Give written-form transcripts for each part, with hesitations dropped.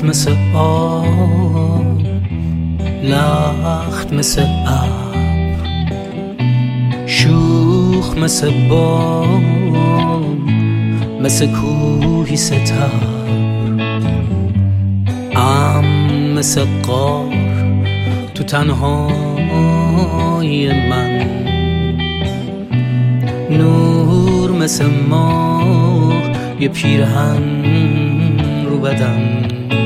مثل آب، لخت مثل ابر، شوخ مثل بام، مثل کوهی ستر، مثل غار تو تنهای من، نور مثل ماه یه پیرهن رو بدن.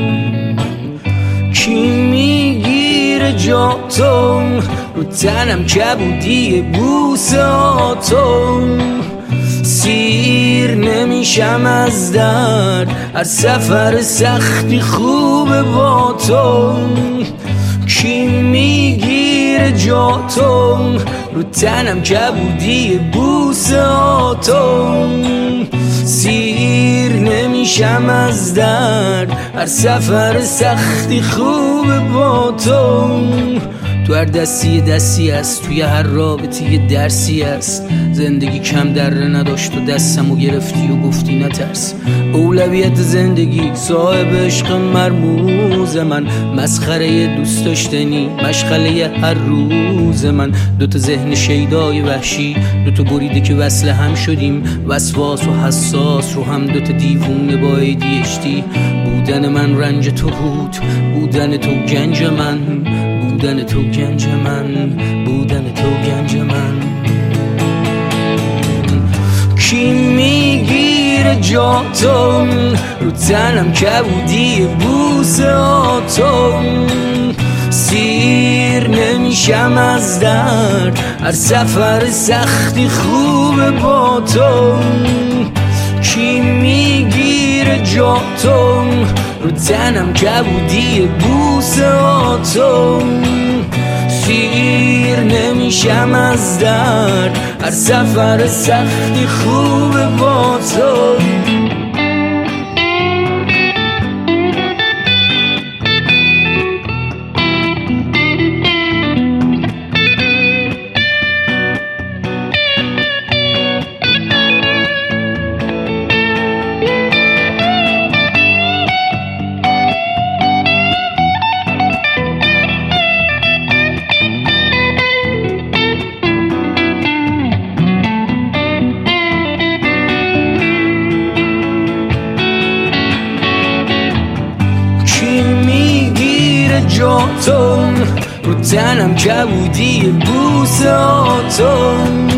کی میگیره جاتو رو تنم کبودی بوساتو، سیر نمیشم از درد هر سفر سختی خوبه با تو. کی میگیره جاتو رو تنم کبودی بوساتو، سیر نمیشم از درد هر سفر سختی خوبه با تو. تو هر دستی است، توی هر رابطه یه درسی است. زندگی کم دره نداشت و دستمو گرفتی و گفتی نترس. اولویت زندگی صاحب عشق مرموز من، مسخره دوست داشتنی مشغله هر روز من. دوتا ذهن شیدای وحشی، دوتا بریده که وصل هم شدیم، وسواس و حساس رو هم، دوتا دیوونه با ADHD. بودن من رنج تو بود، بودن تو گنج من، بودن تو گنج من، بودن تو گنج من. کی میگیره جاتو رو تنم کبودی بوساتو، سیر نمیشم از درد هر سفر سختی خوبه با تو. کی میگیره جاتو رو تنم کبودی بوساتو، سیر نمیشم از درد هر سفر سختی خوبه با تو. جاتو رو تنم کبودی بوساتو،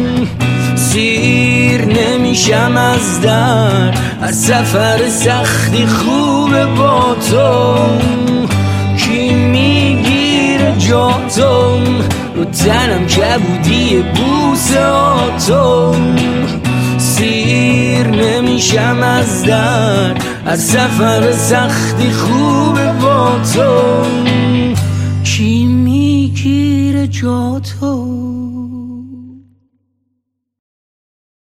سیر نمیشم از درد هر سفر سختی خوبه با تو. کی میگیره جاتو رو تنم کبودی بوساتو، سیر نمیشم از درد هر سفر سختی خوبه با تو. کی میگیره جاتو